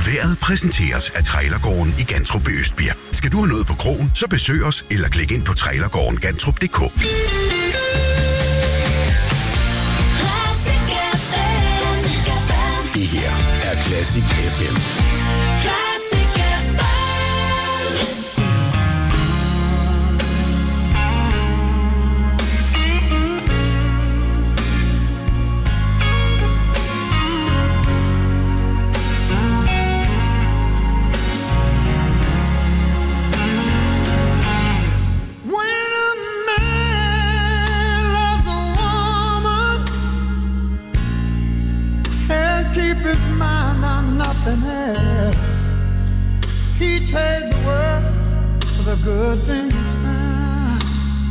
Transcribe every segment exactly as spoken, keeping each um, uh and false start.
Vejret præsenteres af Trailergården i Gantrup ved Østbirk. Skal du have noget på krogen, så besøg os eller klik ind på trailergården gantrup punktum d k. Det her er Classic F M. Classic F M. His mind on nothing else. He trade the world for the good things found.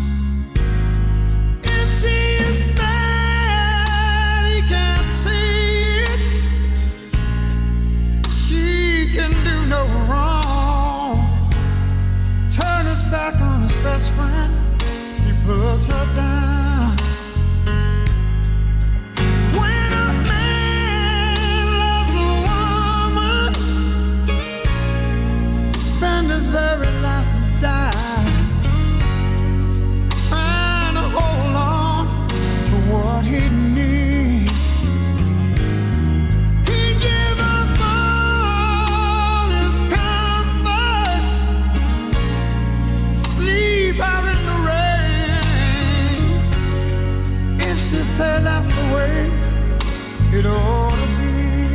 If she is bad, he can't see it. She can do no wrong. Turn his back on his best friend. He puts her down. Very last dime, trying to hold on to what he needs. He give up all his comforts, sleep out in the rain. If she said that's the way it ought to be.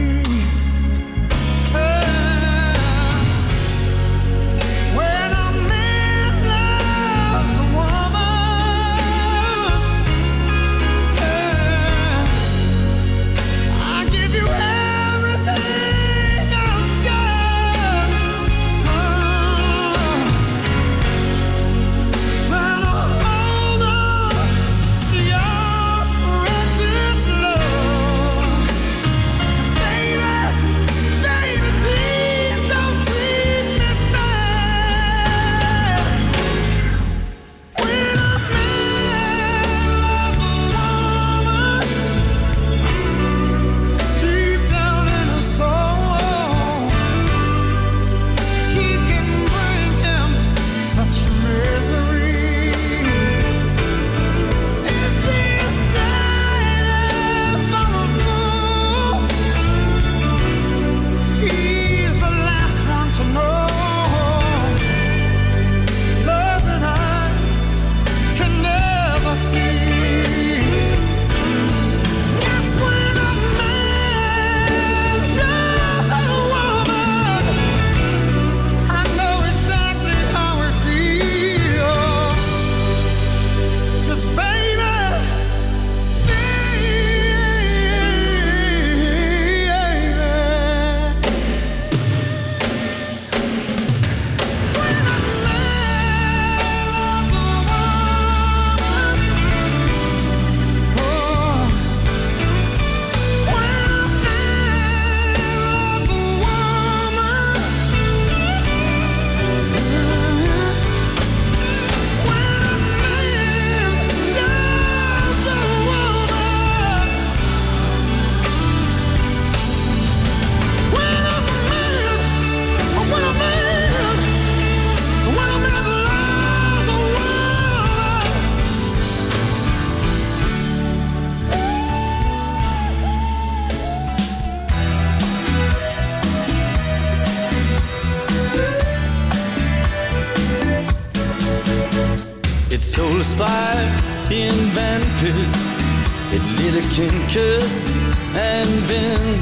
Solstreg i en vandpyt, et lille kindkys af en vind.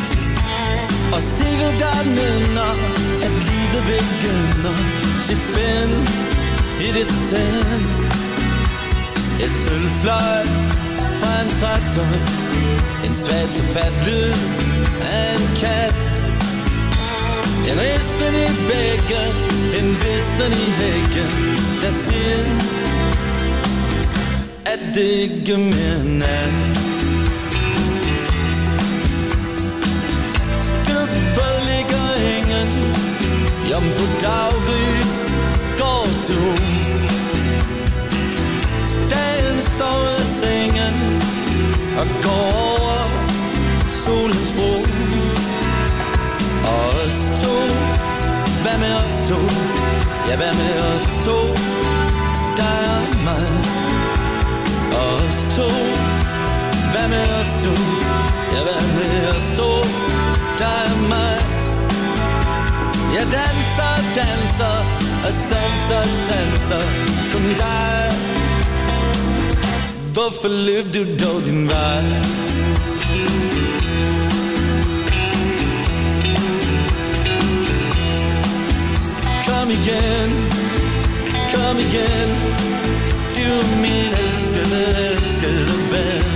Og sikkert der minder, at livet begynder sit spænd i dit sind. Et sølvfløjt fra en traktor, en svag til fat lyd af en kat. En risten i bækken, en visten i hækken, der siger, at det ikke mere nat. Det forligger ingen, jomfru Daggry går to. Dagen står ud af sengen og går over solens bro. Og Hvad med os to? Ja, hvad med os to? Dig og mig. Os to. Hvad med os to? Ja, hvad med os to? Dig og mig. Jeg danser, danser og stanser, sanser. Kun dig. Hvorfor løb du dog din vej? Kom igen, kom igen. Du er min elskede, elskede ven.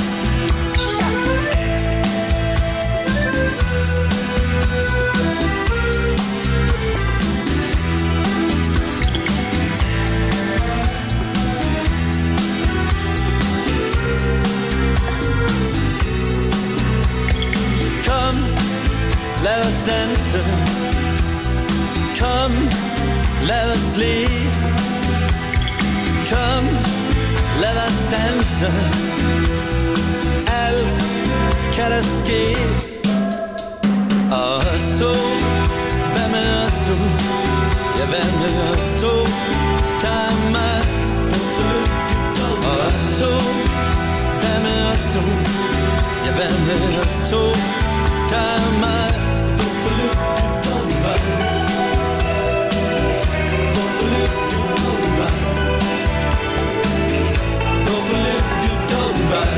Lad os danse. Kom, lad os le. Kom, lad os danse. Alt kan der ske. Og os to. Hvad med os to? Ja, hvad med os to? Der er mig. Og os to. Hvad med os to? Ja, hvad med os to? Der er mig. Hvorfor løb du dog din vej? Hvorfor løb du dog din vej? Hvorfor løb du dog din vej?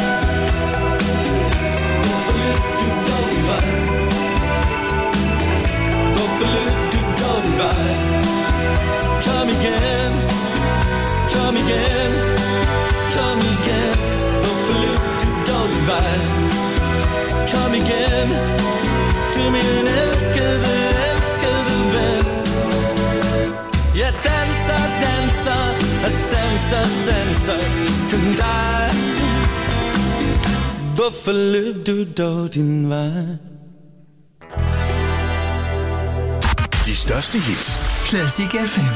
Hvorfor løb du dog din vej? Hvorfor løb du dog din vej? Kom igen, kom igen, kom igen. Hvorfor løb du dog din vej? Kom igen, du min elskede, elskede ven. Jeg danser, danser og stanser, sanser. Kun dig. Hvorfor løb du dog din vej? De største hits. Classic F M.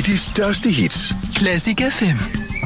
de største hits. Classic F M.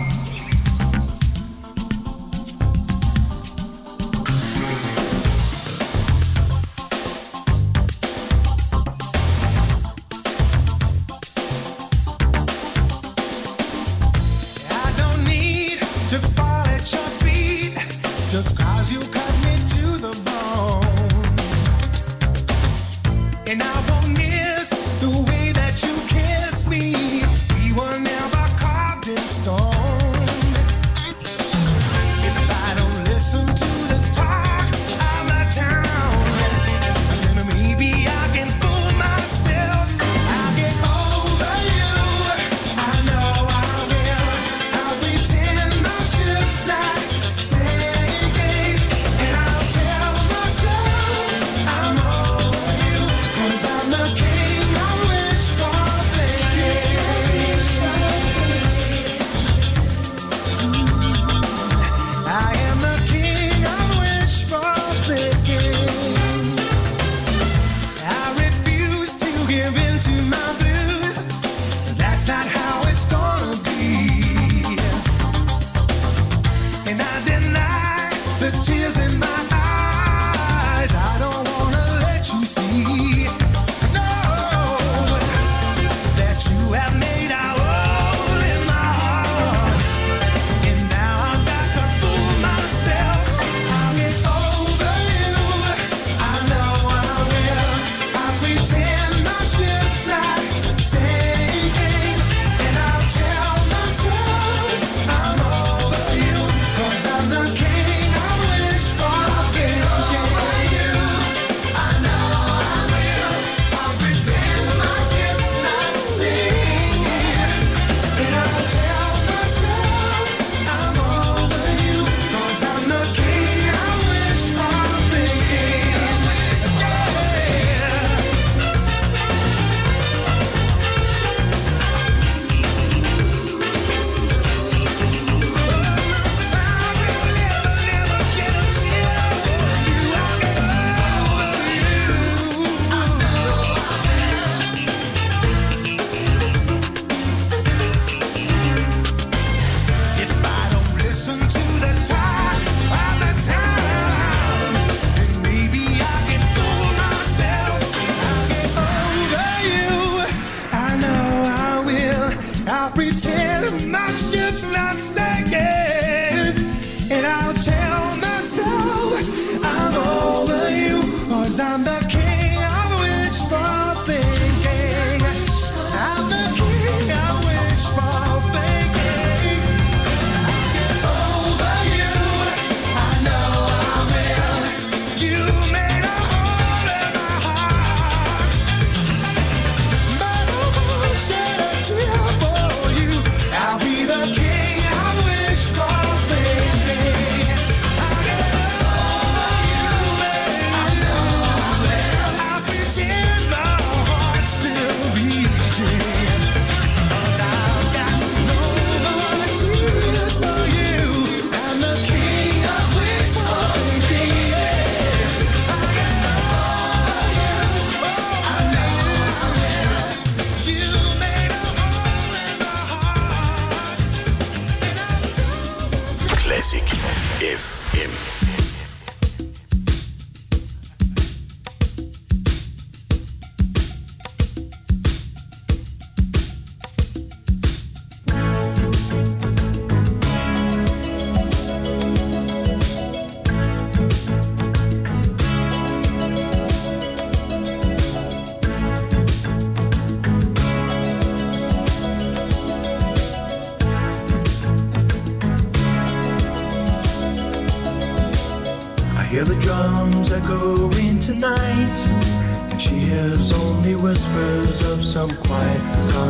Hear the drums echoing tonight, and she hears only whispers of some quiet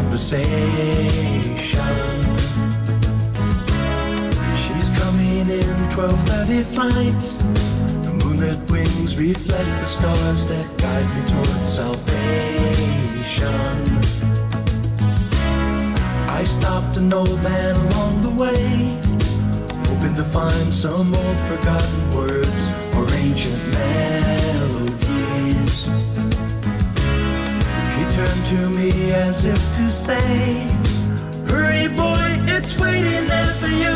conversation. She's coming in twelve thirty flight. The moonlit wings reflect the stars that guide me towards salvation. I stopped an old man along the way, hoping to find some old forgotten words or ancient melodies. He turned to me as if to say, Hurry, boy, it's waiting there for you.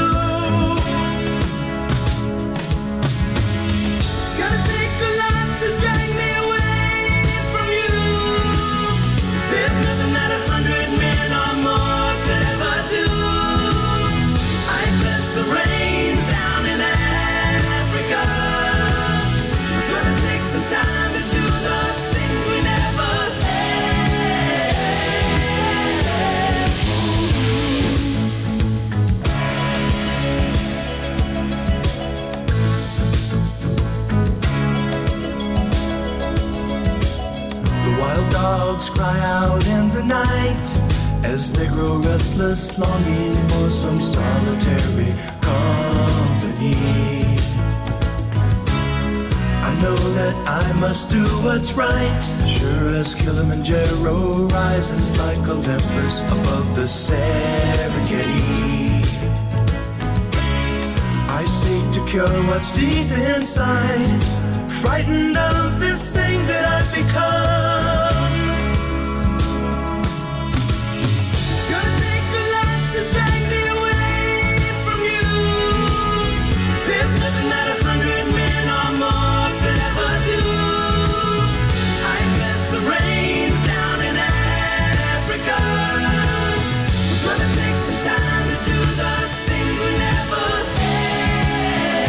Gonna take a lot to drag me away from you. There's nothing that a hundred men or more could ever do. I bless the rains down in Africa. Gonna take some time to do the things we never had. The wild dogs cry out in the night as they grow restless, longing for some solitary company. I know that I must do what's right, sure as Kilimanjaro rises like Olympus above the Serengeti. I seek to cure what's deep inside, frightened of this thing that I've become. It's gonna take a lot to drag me away from you. There's nothing that a hundred men or more could ever do. I bless the rains down in Africa. We're gonna take some time to do the things we never had.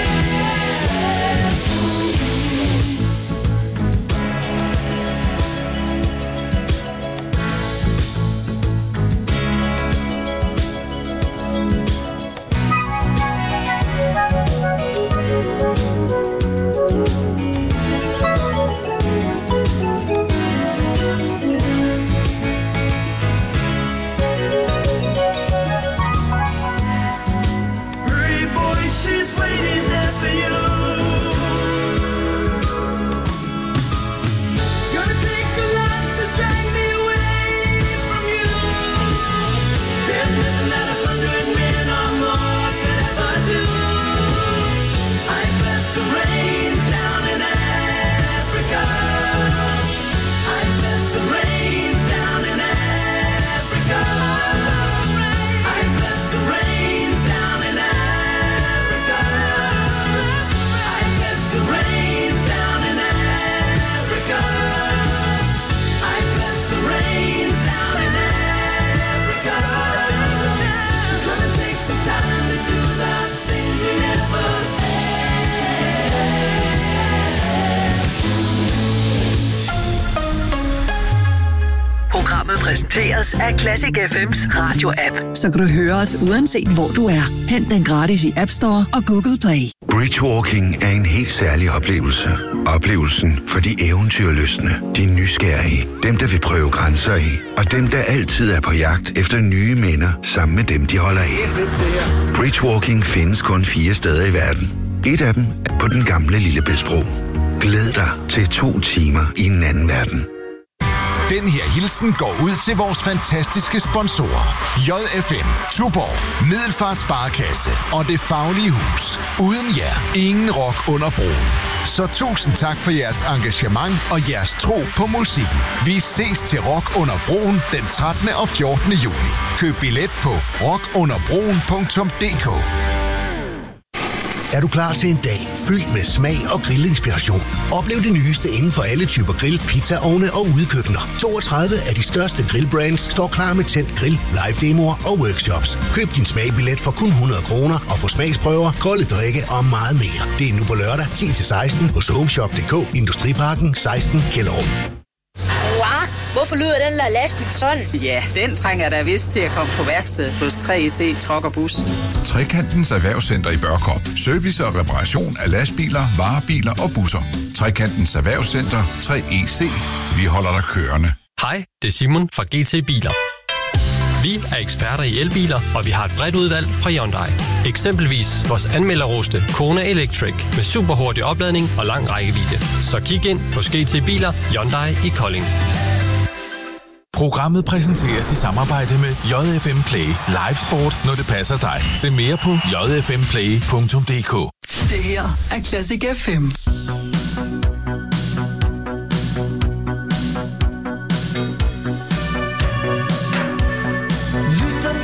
Hurry, boy, she's waiting there for you. Gonna take a lot to drag me away from you. There's nothing that a hundred men or more could ever do. I bless the rains down in Africa. I bless the rains down in Africa. I bless the rains down in Africa. I bless the rains down in Africa. I bless the rains down in Africa. We're gonna take some time to do the things we never Programmet præsenteres af Classic F M's radio-app, så kan du høre os uanset hvor du er. Hent den gratis i App Store og Google Play. Bridgewalking er en helt særlig oplevelse. Oplevelsen for de eventyrlystne, de nysgerrige, dem der vil prøve grænser i, og dem der altid er på jagt efter nye minder sammen med dem de holder af. Bridgewalking findes kun fire steder i verden. Et af dem er på den gamle Lillebæltsbro. Glæd dig til to timer i en anden verden. Den her hilsen går ud til vores fantastiske sponsorer. J F M, Tuborg, Middelfart Sparekasse og Det Faglige Hus. Uden jer, ingen rock under broen. Så tusind tak for jeres engagement og jeres tro på musikken. Vi ses til Rock under broen den trettende og fjortende juni. Køb billet på rock under broen punktum d k. Er du klar til en dag fyldt med smag og grillinspiration? Oplev det nyeste inden for alle typer grill, pizzaovne og udekøkkener. toogtredive af de største grillbrands står klar med tændt grill, live demoer og workshops. Køb din smagbillet for kun hundrede kroner og få smagsprøver, kolde drikke og meget mere. Det er nu på lørdag ti til seksten hos homeshop punktum d k, Industriparken seksten Kjellerup. Hvorfor lyder den der lastbil sådan? Ja, den trænger der vist til at komme på værksted hos tre E C Truck og Bus. Trekantens Erhvervscenter i Børkop. Service og reparation af lastbiler, varebiler og busser. Trekantens Erhvervscenter tre E C. Vi holder dig kørende. Hej, det er Simon fra G T Biler. Vi er eksperter i elbiler, og vi har et bredt udvalg fra Hyundai. Eksempelvis vores anmelderroste Kona Electric med superhurtig opladning og lang rækkevidde. Så kig ind hos G T Biler Hyundai i Kolding. Programmet præsenteres i samarbejde med J F M Play. Live sport, når det passer dig. Se mere på j f m play punktum d k. Det her er Classic F M. Lytter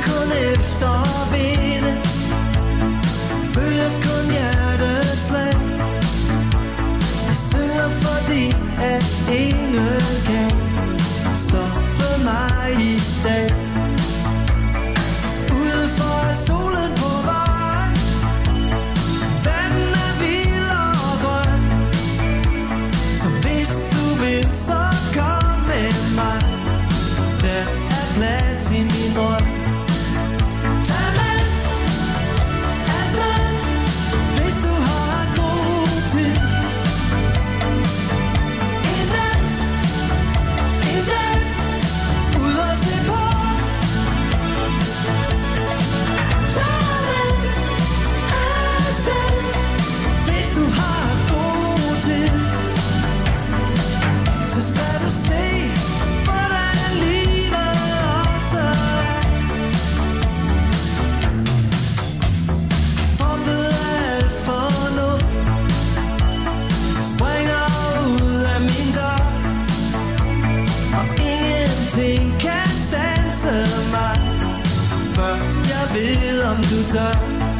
om du tør.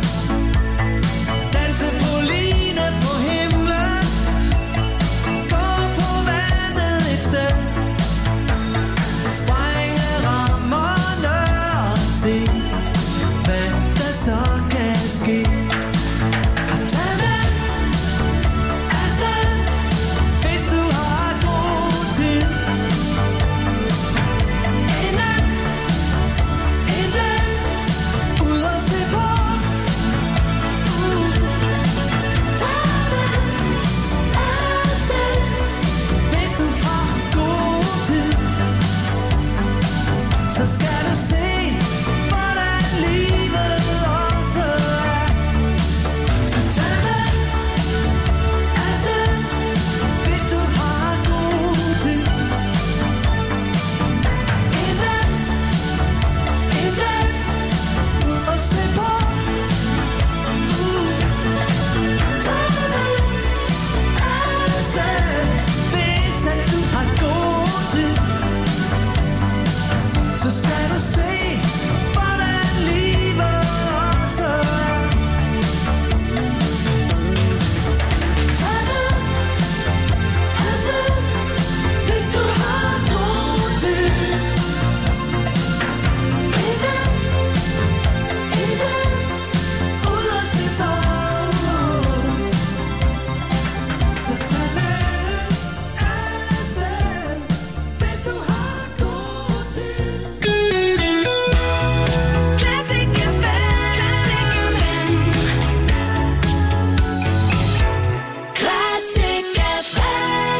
Danse på line på himlen. Gå på vandet et sted. Sprænge rammerne og se, hvad der så kan ske. Og tag med afsted, hvis du har god tid. En nat, en dag, ud og se på. Uh. Tag med afsted, hvis du har god tid. Så skal du se, hvordan livet også er. Så tag med afsted, hvis du har god tid. En nat, en dag, ud og se på. Uh. Tag med afsted, hvis at du har god tid. Så skal du se, hvordan livet også er. Tag med afsted, hvis du har god tid. En nat, en dag, ud og se på. Så tag med afsted, hvis du har god tid. Classic F M. Classic F M.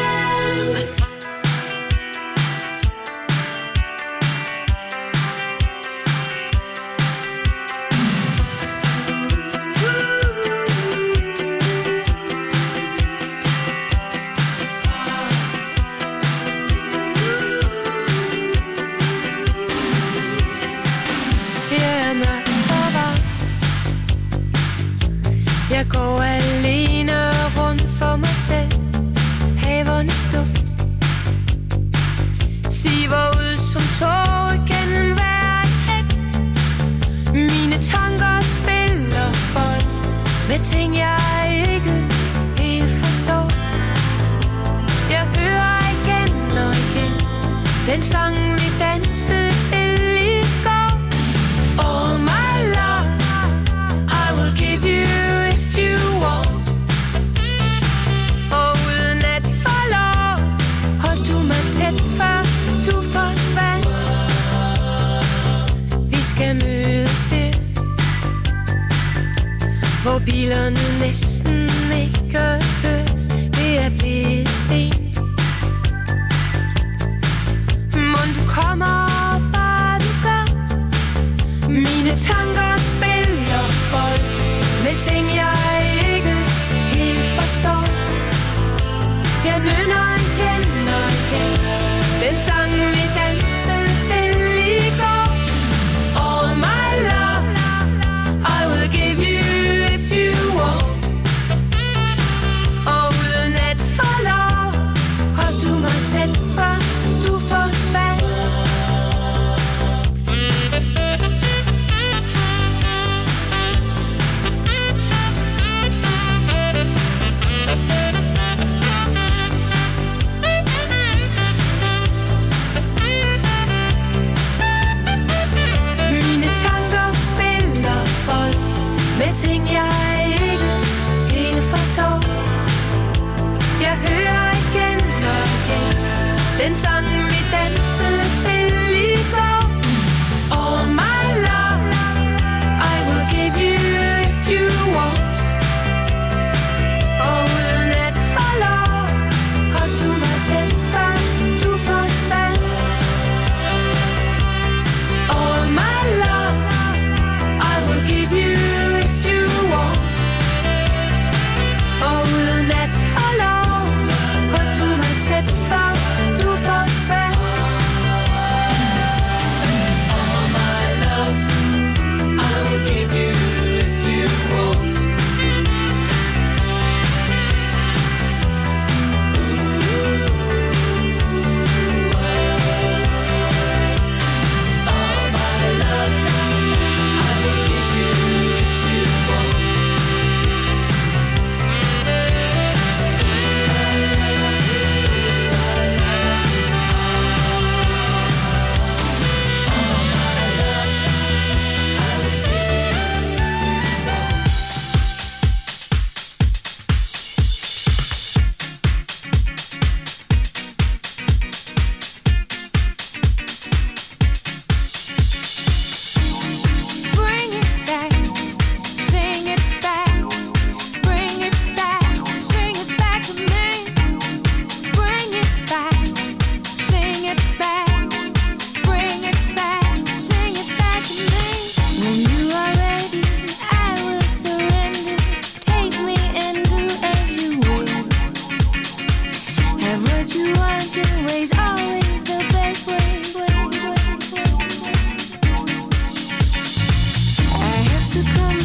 Det er mørkt og varmt. Jeg går alene rundt for mig selv. Havernes duft siver ud som tårer gennem hver hæk. Mine tanker spiller bold med ting jeg ikke helt forstår. Jeg hører igen og igen den sang vi dansede til i går. All my love, I will give you if you want. Og uden at forlov, hold du mig tæt før du forsvandt. Vi skal mødes her, hvor bilerne næsten ikke høres. Det er blevet sent. Mon du kommer, bare du gør. Mine tanker spiller bold med ting jeg ikke helt forstår. Jeg nynner igen og igen den sang vi dansede til i går. All my love, I will give you if you want. Og uden at forlov, hold du mig tæt før du forsvandt.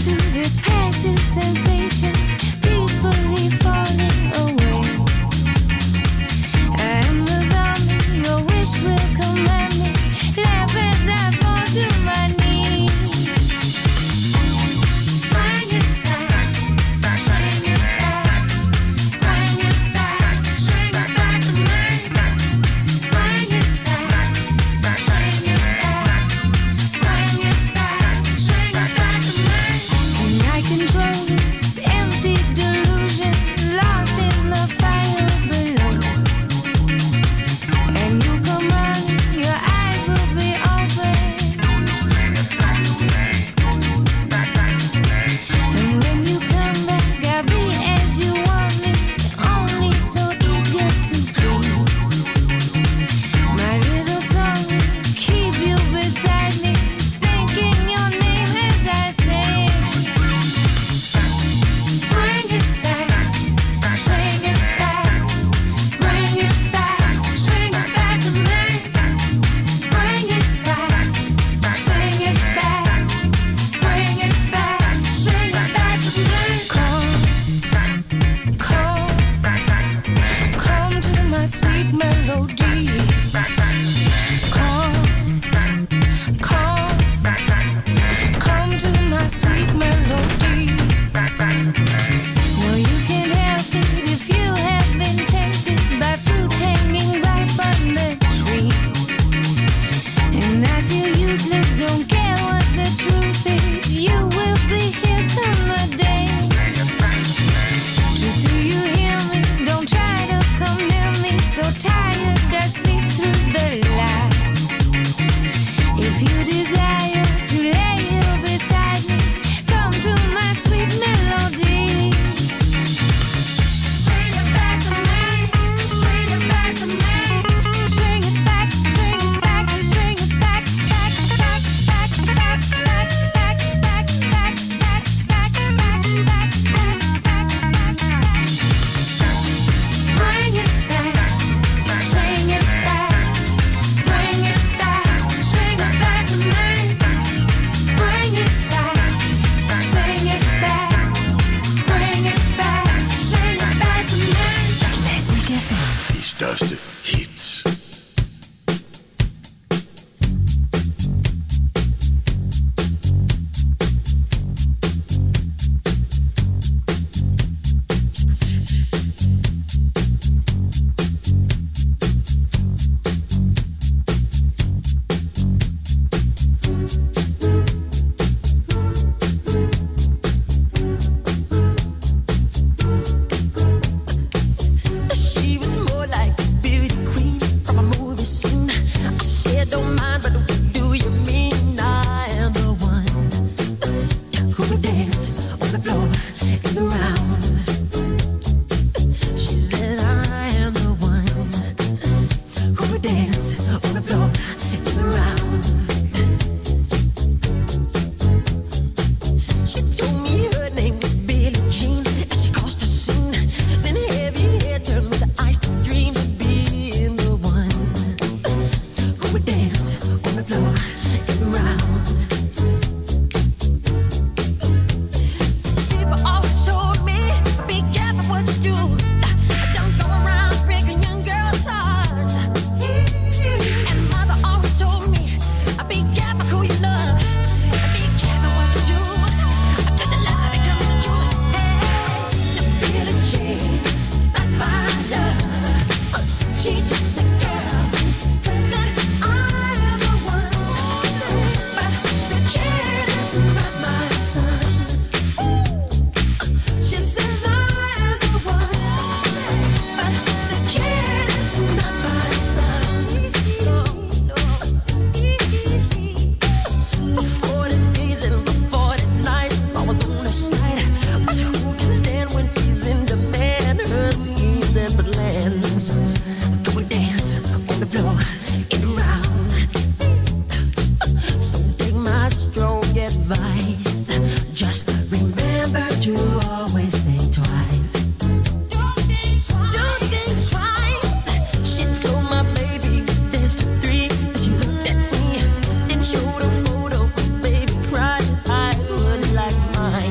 Show the photo, baby, cried his eyes were like mine.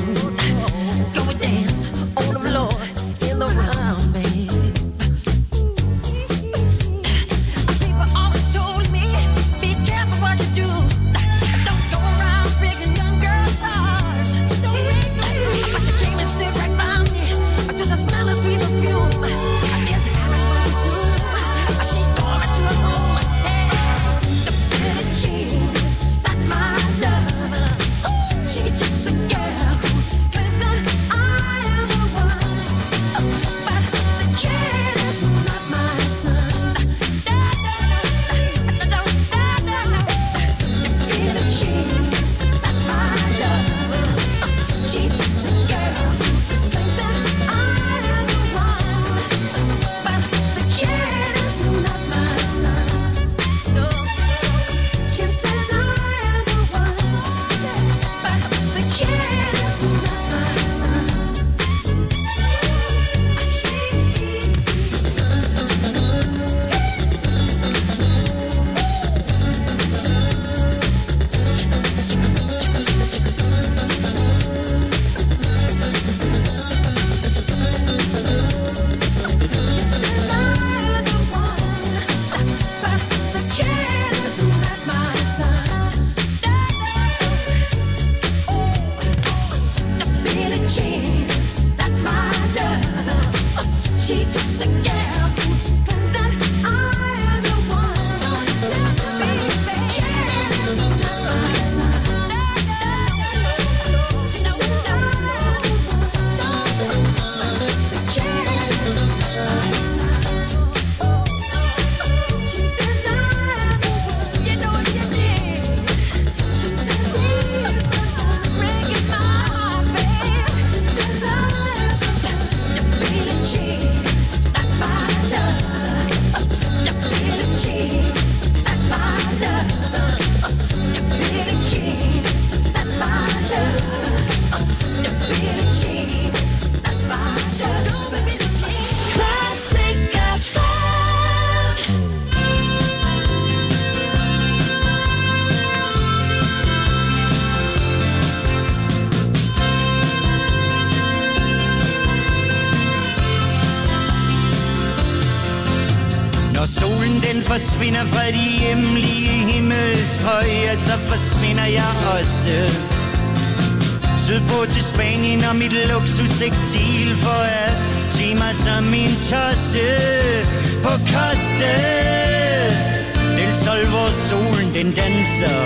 den forsvinder fra de hjemlige himmelstrøg, ja, så forsvinder jeg også. Sydpå til Spanien og mit luksuseksil for at tage mig som en tosse på Costa del Sol, hvor solen den danser.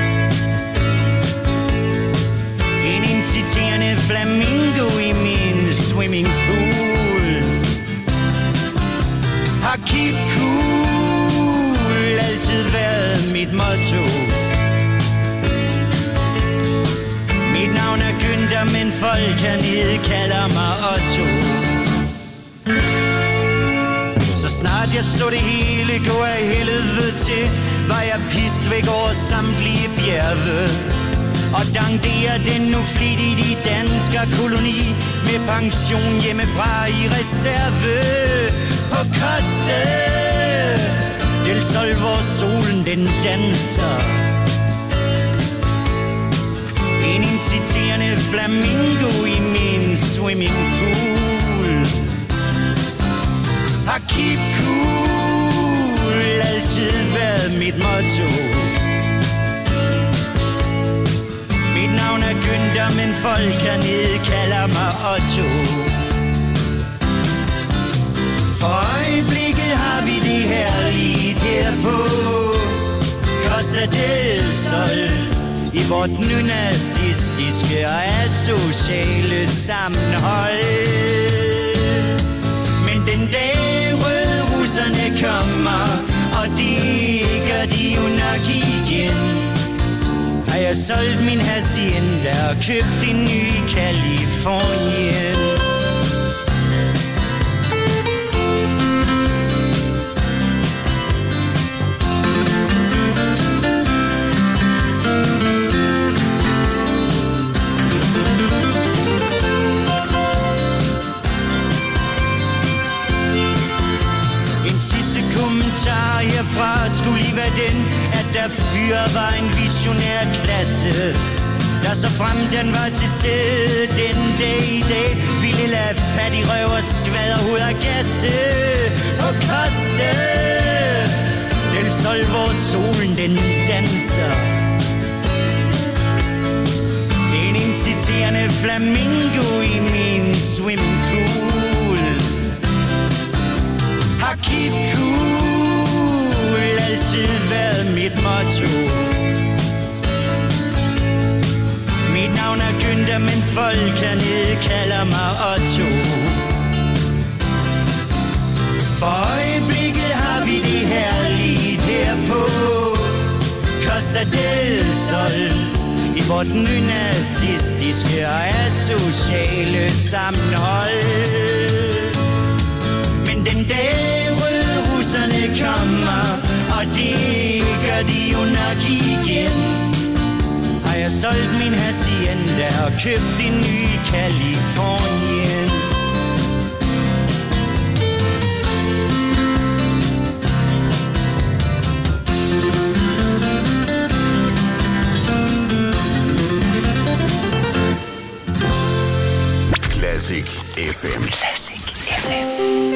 En inciterende flamingo i min swimmingpool. Har keep cool altid været mit motto. Mit navn er Günther, men folk hernede kalder mig Otto. Så snart jeg så det hele gå af helvede til, var jeg pist væk over samtlige bjerge. Og dankderer den nu flittigt i dansker koloni, med pension hjemmefra i reserve. På Costa del Sol, hvor solen den danser. En inciterende flamingo i min swimmingpool. Har keep cool altid været mit motto. Mit navn er Günther, men folk hernede kalder mig Otto. For øjeblikket har vi det herligt her på Costa del Sol, i vort nynazistiske og asociale sammenhold. Men den dag rødrusserne kommer, og det gør de jo nok igen, har jeg solgt min hacienda og købt en ny i Californien. Herfra skulle lige være den, at der fyre var en visionær klasse, der så frem den var til stede den dag i dag, ville lade fattig røv og skvaderhoved og gasse på Costa del Sol, hvor solen den danser. En inciterende flamingo i min swimmingpool. Har keep cool altid været mit motto. Mit navn er Günther, men folk hernede kalder mig Otto. For øjeblikket har vi det herligt her på Costa del Sol, i vort nynazistiske og asociale sammenhold. Men den dag rødrusserne kommer, og det gør de jo nok igen, har jeg solgt min hacienda og købt en ny i Californien. Classic F M. Classic F M.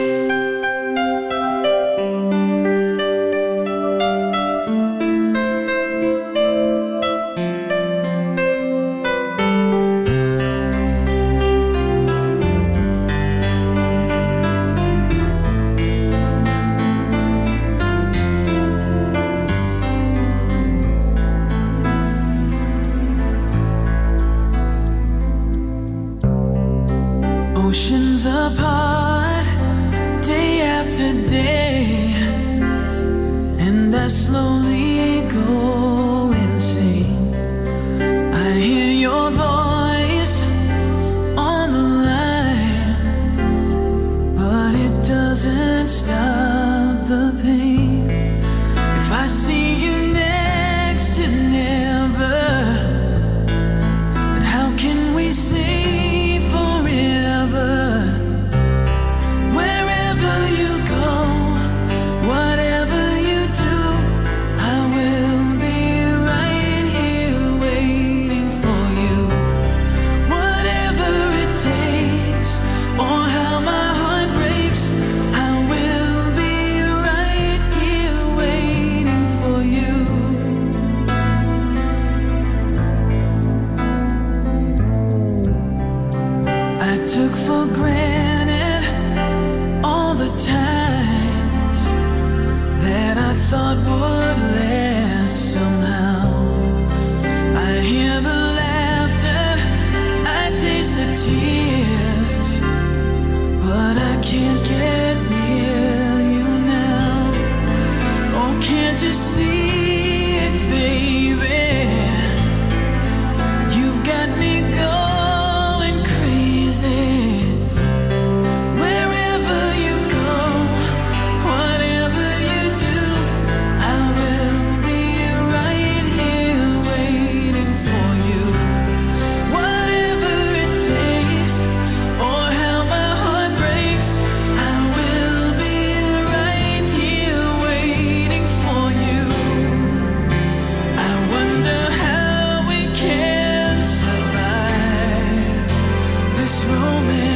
Oceans apart, day after day, and I slowly go insane. I hear your voice on the line, but it doesn't stop the pain. If I see you next to never, then how can we say forever? took for granted all the times that I thought would last somehow. I hear the laughter, I taste the tears, but I can't get near you now. Oh, can't you see it, baby? You've got me going crazy. Wherever you go, whatever you do, I will be right here waiting for you. Whatever it takes, or how my heart breaks, I will be right here waiting for you. I wonder how we can survive this romance.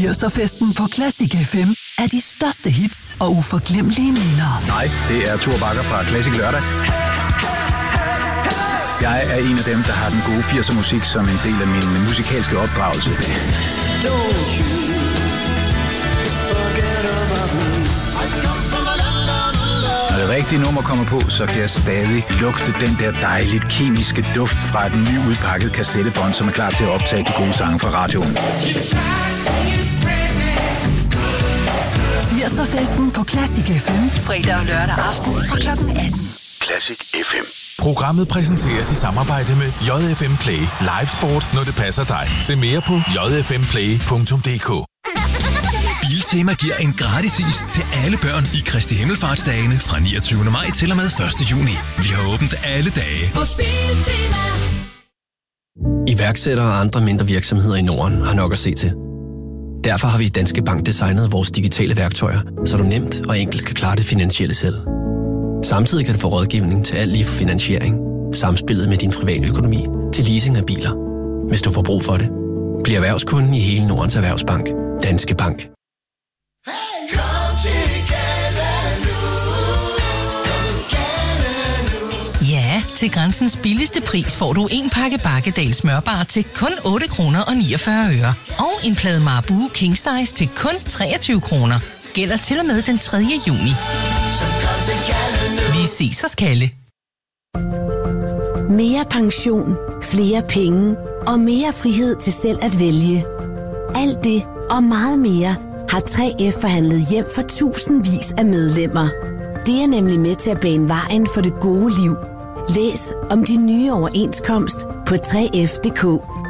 firser-festen på Classic F M er de største hits og uforglemmelige minder. Nej, det er Thor Bakker fra Classic Lørdag. Jeg er en af dem, der har den gode firser-musik som en del af min musikalske opdragelse. Når det rigtige nummer kommer på, så kan jeg stadig lugte den der dejligt kemiske duft fra den nyudpakkede kassettebånd, som er klar til at optage de gode sange fra radioen. firser-festen på Classic F M. Fredag og lørdag aften fra klokken atten. Classic F M. Programmet præsenteres i samarbejde med J F M Play. Live sport, når det passer dig. Se mere på j f m play punktum d k. Biltema giver en gratis is til alle børn i Kristi Himmelfartsdagene fra niogtyvende maj til og med første juni. Vi har åbent alle dage. Hos Biltema. Iværksættere og andre mindre virksomheder i Norden har nok at se til. Derfor har vi i Danske Bank designet vores digitale værktøjer, så du nemt og enkelt kan klare det finansielle selv. Samtidig kan du få rådgivning til alt lige fra finansiering, samspillet med din private økonomi til leasing af biler. Hvis du får brug for det, bliv erhvervskunden i hele Nordens Erhvervsbank. Danske Bank. Ja, til Grænsens billigste pris får du en pakke Bakkedal smørbar til kun otte kroner og niogfyrre øre. Og en plade Marabou King Size til kun treogtyve kroner. Gælder til og med den tredje juni. Vi ses hos Kalle. Mere pension, flere penge og mere frihed til selv at vælge. Alt det og meget mere har tre F forhandlet hjem for tusindvis af medlemmer. Det er nemlig med til at bane vejen for det gode liv. Læs om de nye overenskomst på tre F punktum d k.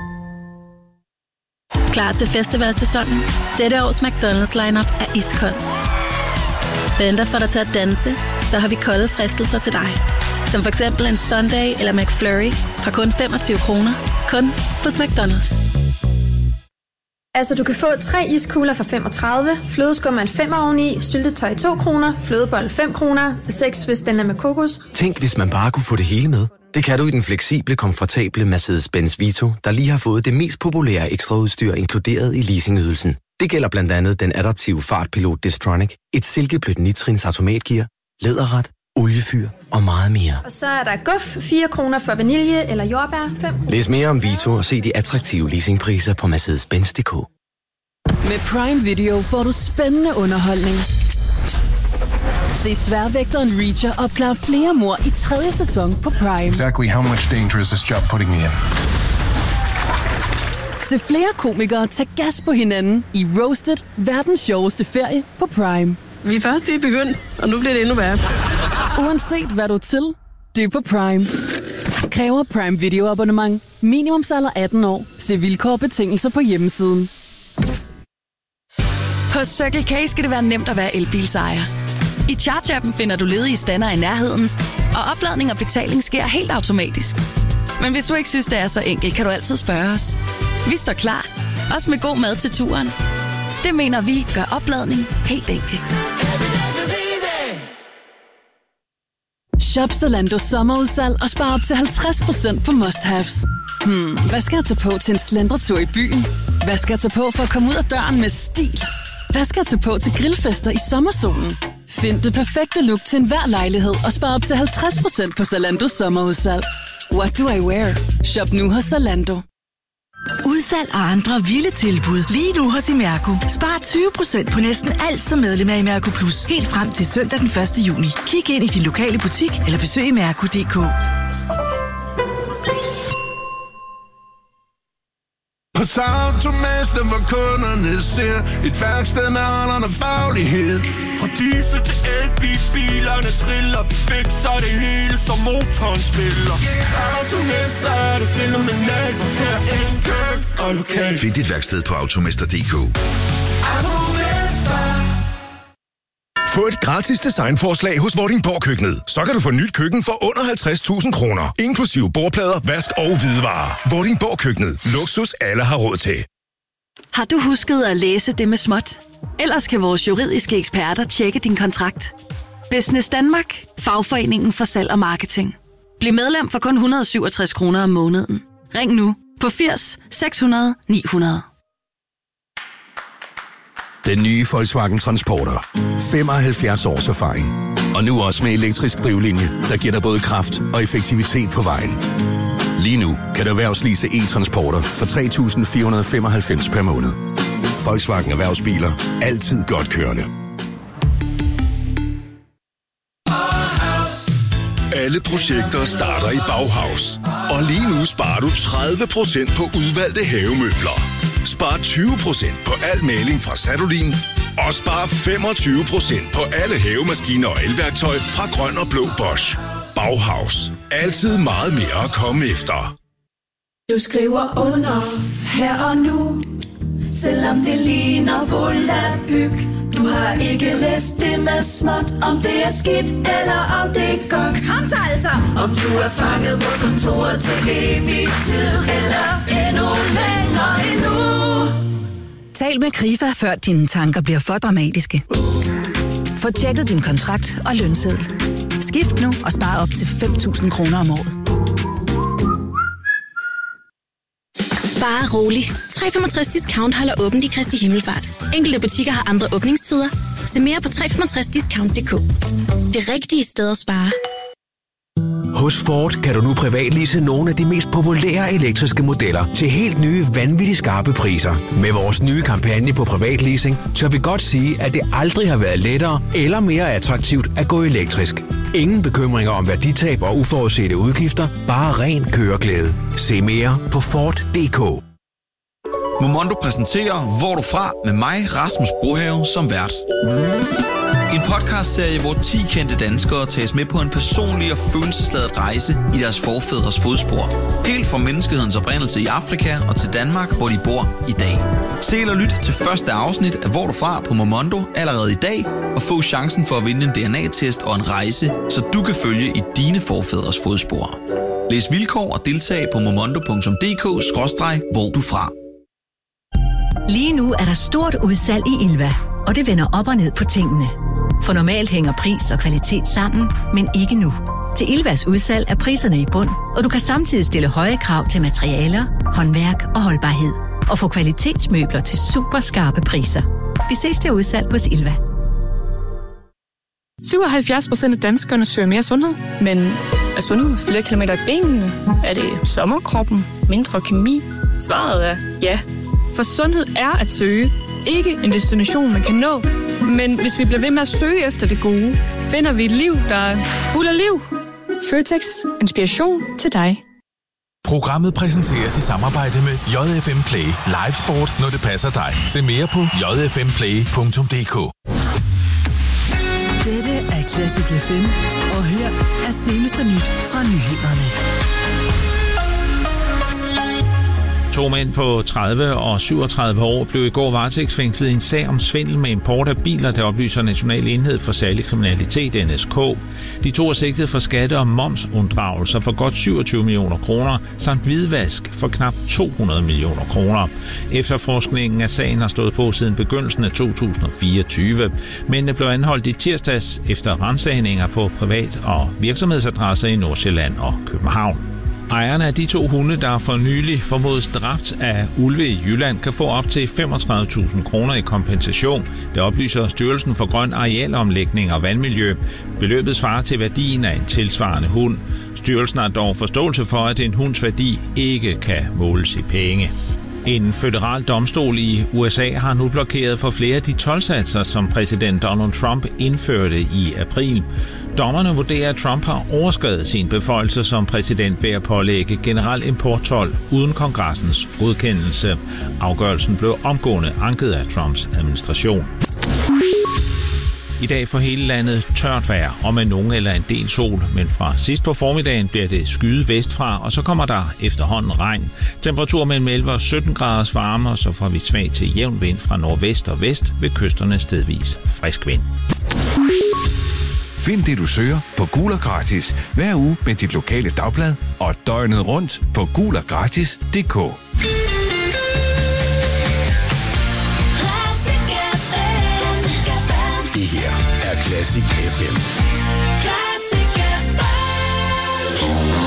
Klar til festivalsæsonen? Dette års McDonald's lineup er iskold. Venter for dig til at danse, så har vi kolde fristelser til dig. Som for eksempel en Sunday eller McFlurry fra kun femogtyve kroner. Kun hos McDonald's. Altså, du kan få tre iskugler for femogtredive, flødeskum en femmer oveni, syltetøj to kroner, flødebold fem kroner, seks hvis den er med kokos. Tænk, hvis man bare kunne få det hele med. Det kan du i den fleksible, komfortable Mercedes-Benz Vito, der lige har fået det mest populære ekstraudstyr inkluderet i leasingydelsen. Det gælder blandt andet den adaptive fartpilot Distronic, et silkeblødt nitrins automatgear, læderret, oliefyr og meget mere. Og så er der guf, fire kroner for vanilje eller jordbær, fem kroner. Læs mere om Vito og se de attraktive leasingpriser på Mercedes Benz punktum d k. Med Prime Video får du spændende underholdning. Se sværvægteren Reacher opklare flere mord i tredje sæson på Prime. Exactly how much danger is this job putting me in? Se flere komikere tage gas på hinanden i Roasted, verdens sjoveste ferie på Prime. Vi er først lige begyndt, og nu bliver det endnu værre. Uanset hvad du er til, det er på Prime. Kræver Prime Video abonnement. Minimumsalder atten år. Se vilkår og betingelser på hjemmesiden. Hos Circle K skal det være nemt at være elbilsejer. I Charge-appen finder du ledige stander i nærheden, og opladning og betaling sker helt automatisk. Men hvis du ikke synes, det er så enkelt, kan du altid spørge os. Vi står klar, også med god mad til turen. Det mener vi gør opladning helt enkelt. Shop Zalando sommerudsalg og spar op til halvtreds procent på must-haves. Hmm, hvad skal jeg tage på til en slendretur i byen? Hvad skal jeg tage på for at komme ud af døren med stil? Hvad skal jeg tage på til grillfester i sommersolen? Find det perfekte look til enhver lejlighed og spar op til halvtreds procent på Zalandos sommerudsalg. What do I wear? Shop nu hos Zalando. Udsalg og andre vilde tilbud lige nu hos Imerco. Spar tyve procent på næsten alt som medlem af Imerco Plus. Helt frem til søndag den første juni. Kig ind i din lokale butik eller besøg imerco punktum d k. Hos Automester, hvor kunderne ser et værksted med holderne faglighed. Fra diesel til elbil, bilerne triller. Vi fikser det hele, som motoren spiller. Automester er det fænomenalt, for her enkelt og lokalt. Find dit værksted på automester punktum d k. Automester. Få et gratis designforslag hos Vordingborg Køkkenet. Så kan du få nyt køkken for under halvtreds tusind kroner. Inklusive bordplader, vask og hvidevarer. Vordingborg Køkkenet. Luksus alle har råd til. Har du husket at læse det med småt? Ellers kan vores juridiske eksperter tjekke din kontrakt. Business Danmark. Fagforeningen for salg og marketing. Bliv medlem for kun et hundrede og syvogtres kroner om måneden. Ring nu på firs seks hundrede ni hundrede. Den nye Volkswagen Transporter. femoghalvfjerds års erfaring. Og nu også med elektrisk drivlinje, der giver dig både kraft og effektivitet på vejen. Lige nu kan du erhvervslease e-transporter for tre tusind fire hundrede og femoghalvfems per måned. Volkswagen Erhvervsbiler. Altid godt kørende. Alle projekter starter i Bauhaus. Og lige nu sparer du tredive procent på udvalgte havemøbler. Spar tyve procent på al maling fra Sadolin. Og spar femogtyve procent på alle havemaskiner og elværktøj fra Grøn og Blå Bosch. Bauhaus. Altid meget mere at komme efter. Du skriver under her og nu, selvom det ligner volapyk. Du har ikke læst det med småt, om det er skidt eller om det er godt. Kom så altså! Om du er fanget på kontoret til evig tid, eller endnu længere endnu. Tal med Krifa, før dine tanker bliver for dramatiske. Få tjekket din kontrakt og lønseddel. Skift nu og spar op til fem tusind kroner om året. Bare rolig. tre femogtres Discount holder åbent i Kristi Himmelfart. Enkelte butikker har andre åbningstider. Se mere på tre femogtres discount punktum d k. Det rigtige sted at spare. Hos Ford kan du nu privatlease nogle af de mest populære elektriske modeller til helt nye, vanvittigt skarpe priser. Med vores nye kampagne på privatleasing, tør vi godt sige, at det aldrig har været lettere eller mere attraktivt at gå elektrisk. Ingen bekymringer om værditab og uforudsete udgifter, bare ren køreglæde. Se mere på Ford punktum d k. Momondo præsenterer Hvor du fra med mig, Rasmus Brohave, som vært. En podcastserie, hvor ti kendte danskere tages med på en personlig og følelsesladet rejse i deres forfædres fodspor. Helt fra menneskehedens oprindelse i Afrika og til Danmark, hvor de bor i dag. Se eller lyt til første afsnit af Hvor du fra på Momondo allerede i dag, og få chancen for at vinde en D N A-test og en rejse, så du kan følge i dine forfædres fodspor. Læs vilkår og deltag på momondo punktum d k skråstreg hvor du fra. Lige nu er der stort udsalg i Ilva, og det vender op og ned på tingene. For normalt hænger pris og kvalitet sammen, men ikke nu. Til Ilvas udsalg er priserne i bund, og du kan samtidig stille høje krav til materialer, håndværk og holdbarhed. Og få kvalitetsmøbler til super skarpe priser. Vi ses til udsalg hos Ilva. syvoghalvfjerds procent af danskerne søger mere sundhed, men er sundhed flere kilometer i benene? Er det sommerkroppen? Mindre kemi? Svaret er ja. For sundhed er at søge, ikke en destination, man kan nå. Men hvis vi bliver ved med at søge efter det gode, finder vi et liv, der er fuld af liv. Føtex. Inspiration til dig. Programmet præsenteres i samarbejde med J F M Play. Live sport, når det passer dig. Se mere på j f m play punktum d k. Dette er Classic F M, og her er seneste nyt fra nyhederne. To mænd på tredive og syvogtredive år blev i går varetægtsfængslet i en sag om svindel med import af biler, der oplyser National Enhed for Særlig Kriminalitet, N S K. De to er sigtet for skatte- og momsunddragelser for godt syvogtyve millioner kroner, samt hvidvask for knap to hundrede millioner kroner. Efterforskningen af sagen har stået på siden begyndelsen af to tusind og fireogtyve. Mændene blev anholdt i tirsdags efter ransagninger på privat- og virksomhedsadresser i Nordsjælland og København. Ejerne af de to hunde, der for nylig formodes dræbt af ulve i Jylland, kan få op til femogtredive tusind kroner i kompensation. Det oplyser Styrelsen for Grøn Arealomlægning og Vandmiljø. Beløbet svarer til værdien af en tilsvarende hund. Styrelsen har dog forståelse for, at en hunds værdi ikke kan måles i penge. En føderal domstol i U S A har nu blokeret for flere af de toldsatser, som præsident Donald Trump indførte i april. Dommerne vurderer, at Trump har overskredet sin beføjelse som præsident ved at pålægge generel importtold uden kongressens godkendelse. Afgørelsen blev omgående anket af Trumps administration. I dag får hele landet tørt vejr og med nogen eller en del sol, men fra sidst på formiddagen bliver det skyet vestfra, og så kommer der efterhånden regn. Temperatur mellem elleve og sytten graders varme, og så får vi svag til jævn vind fra nordvest og vest, ved kysterne stedvis frisk vind. Find det, du søger på Gul og Gratis hver uge med dit lokale dagblad og døgnet rundt på gul og gratis punktum d k. Det her er Classic F M. Classic F M.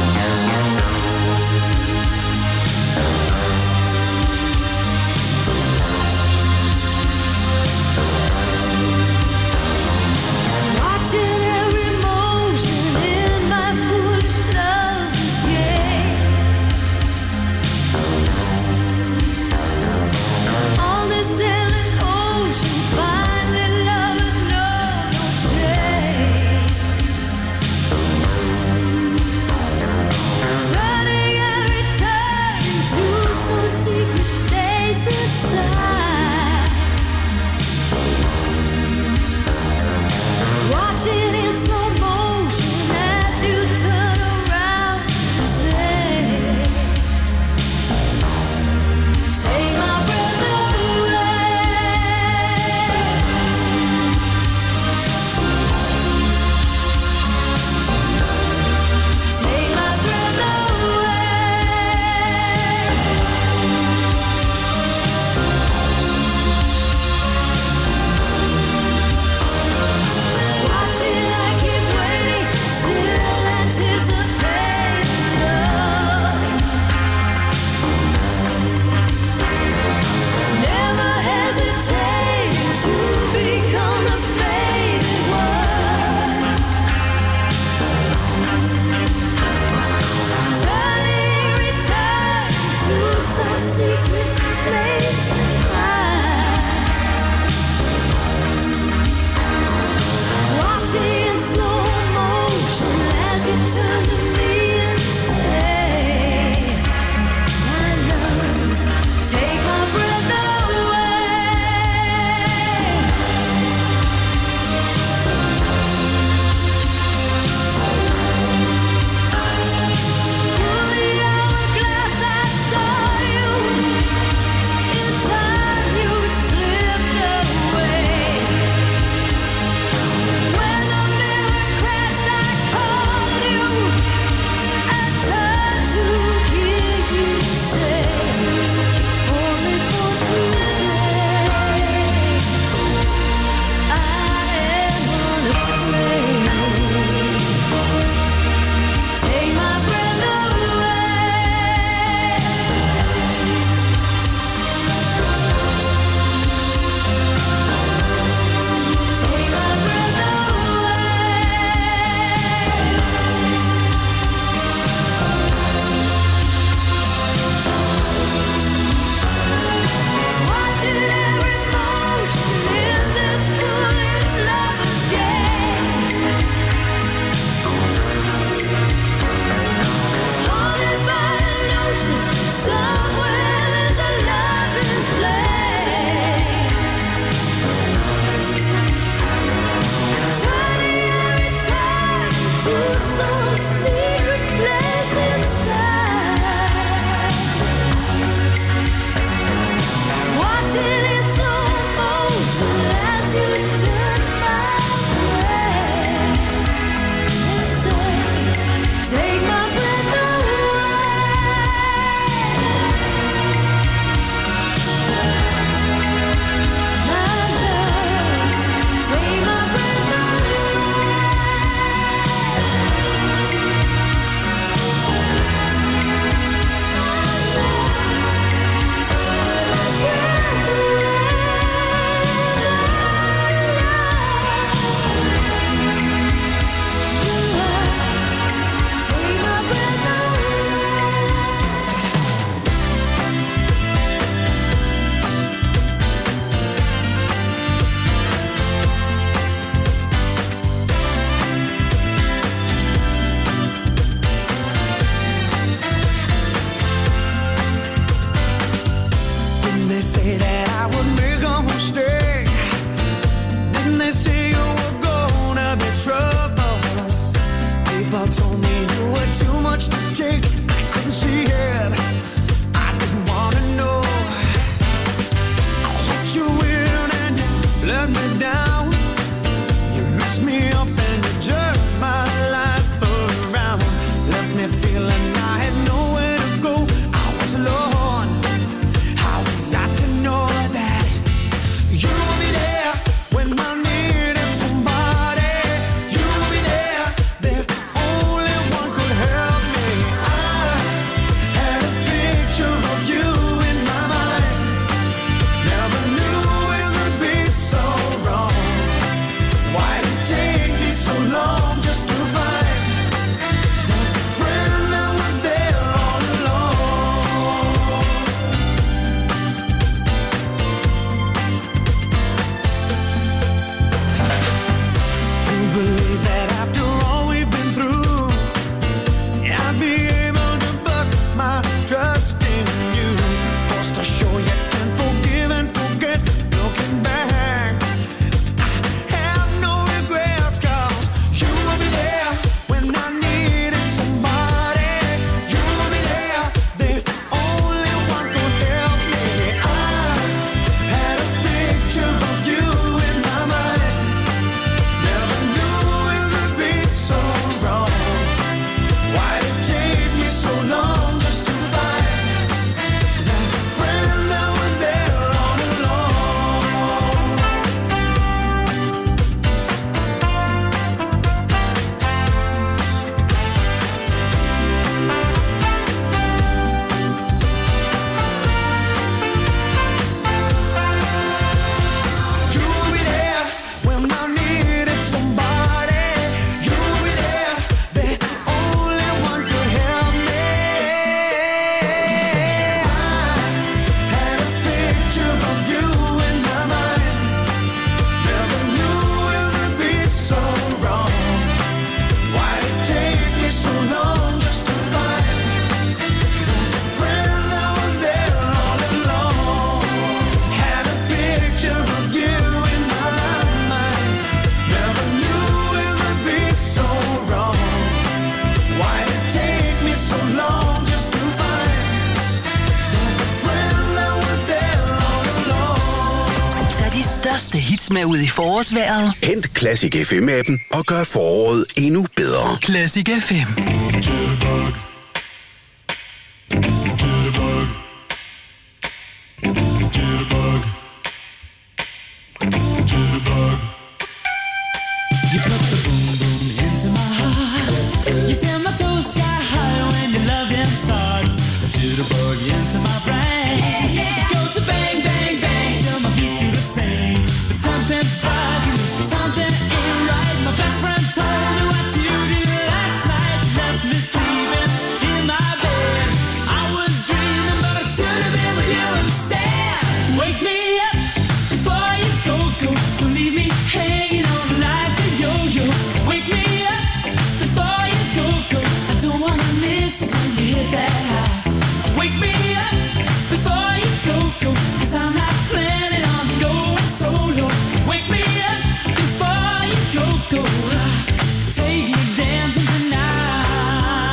Somebody, you'll be there. The only one could help me. os med ud i forårsvejret. Hent Classic F M-appen og gør foråret endnu bedre. Classic F M. You put the boom boom into my heart. You send my soul sky high when your loving starts. A jitterbug into my brain. Yeah, yeah. It goes to bang, bang, bang till my feet do the same. But something's bugging, something ain't right. My best friend told me what you did last night. You left me sleeping in my bed. I was dreaming, but I should have been with you instead. Wake me up before you go, go. Don't leave me hanging on like a yo-yo. Wake me up before you go, go. I don't wanna miss it when you hit that high. Wake me up before you go, go. Cause I'm not planning on going solo. Wake me up before you go, go. Take me dancing tonight.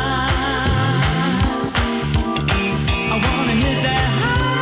I wanna hit that high.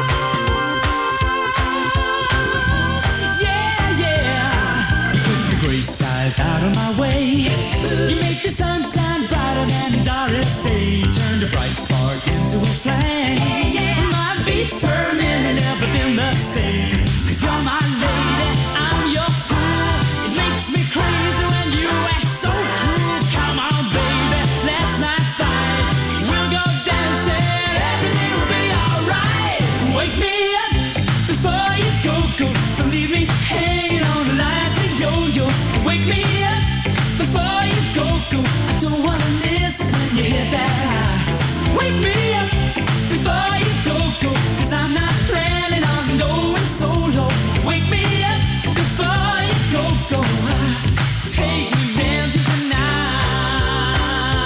Yeah, yeah. You put the gray skies out of my way. You make the sunshine brighter than Doris Day. Turn the bright spark into a flame. My beats per minute never been the same. Cause you're my lady, I'm your fool. It makes me crazy when you act so cruel. Come on baby, let's not fight. We'll go dancing, everything will be alright. Wake me up before you go, go. Don't leave me hanging on like a yo-yo. Wake me up before you go, go. I don't wanna miss it when you hit that high. Wake me up before you go, go. Cause I'm not planning on going solo. Wake me up before you go, go. Take me dancing tonight.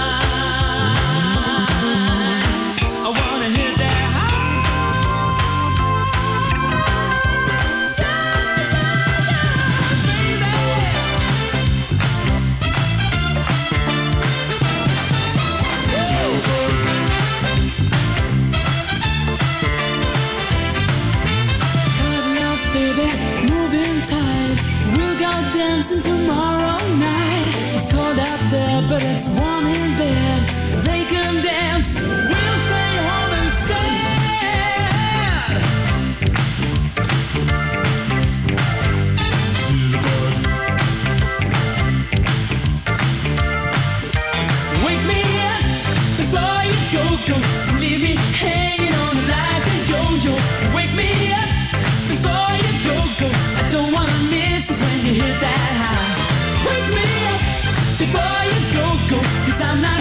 I wanna hit that high. Baby, moving tight. We'll go dancing tomorrow night. It's cold out there, but it's warm in bed. They can dance, we'll stay home instead. Wake me up before you go, go. Don't leave me hanging on like a yo-yo. Wake me up before you go, go. I don't wanna miss it when you hit that high. Wake me up before you go, go. Cause I'm not